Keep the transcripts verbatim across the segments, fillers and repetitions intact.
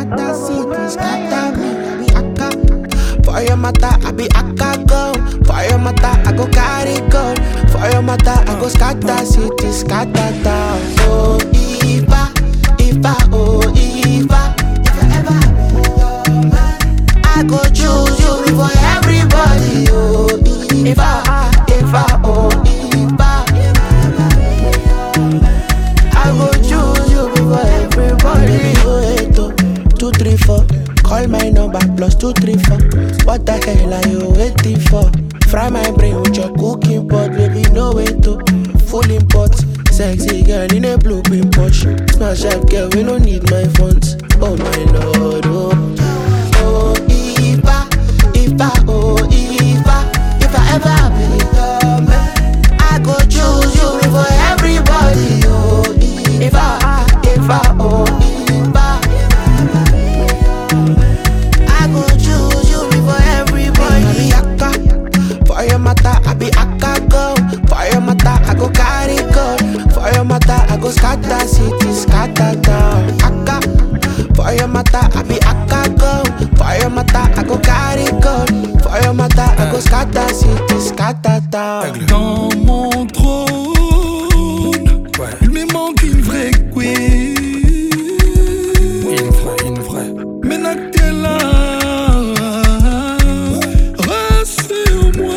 scatter city, scatter me. I be akka. For your mata, I be akka go. For your mata, I go carry gun. For your mata, I go scatter city, scatter town. Oh, Ifa, Ifa, oh, Ifa. If I ever be your man, I go choose you before everybody. Oh, Ifa, Ifa, oh, Ifa. I go choose you before everybody. Oh, eight, oh, two, three, four. Call my number plus two, three, four. What the hell are you waiting for? Fry my brain with your cooking pot, baby, no way to. Full import, sexy girl in a blue pin Porsche. Smash up girl, we don't need my funds. Oh my lord, oh. Oh, Ifa, Ifa, oh, Ifa. If I ever be your man, I go choose you before everybody. Oh, Ifa, Ifa, oh, Ifa. I go choose you before everybody. I be akka. For your mata, I be akka go. For your mata, I go carry gun. For your mata, I go scatter city, scatter town. Akka. For your mata, I be akka go. For your mata, I go carry gun. For your mata, I go scatter city, scatter town. Dans mon trône, ouais. Il me manque une vraie queen. Une vraie, une vraie. Maintenant que t'es là, rassure-moi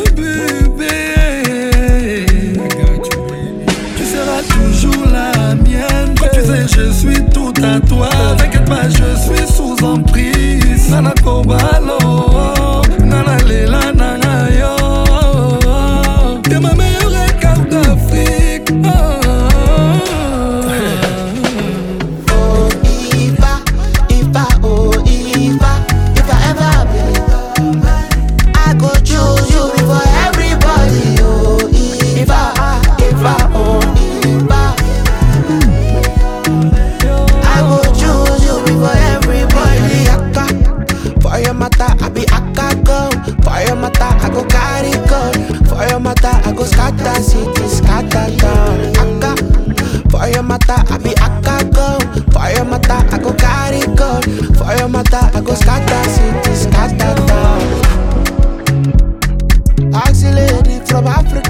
bébé. Tu seras toujours la mienne. Quand tu sais je suis tout à toi. T'inquiète pas, je suis sous emprise. Nana Kobalo, Nana Lela, Nana Yo. T'es ma meilleure carte d'Afrique. Oh. Oh, Ifa, Ifa, oh, Ifa. If I ever be your man, I go choose you before everybody. Oh, Ifa, Ifa, oh, Ifa. I go choose you before everybody. Akka. For your mata, I be akka go. For your mata, I go carry gun. For your mata, I go scatter city, scatter town. Akka. For your mata, I be akka go. For your mata, I go carry gun. For your mata, I go scatter city, scatter town. Ask the lady from Africa.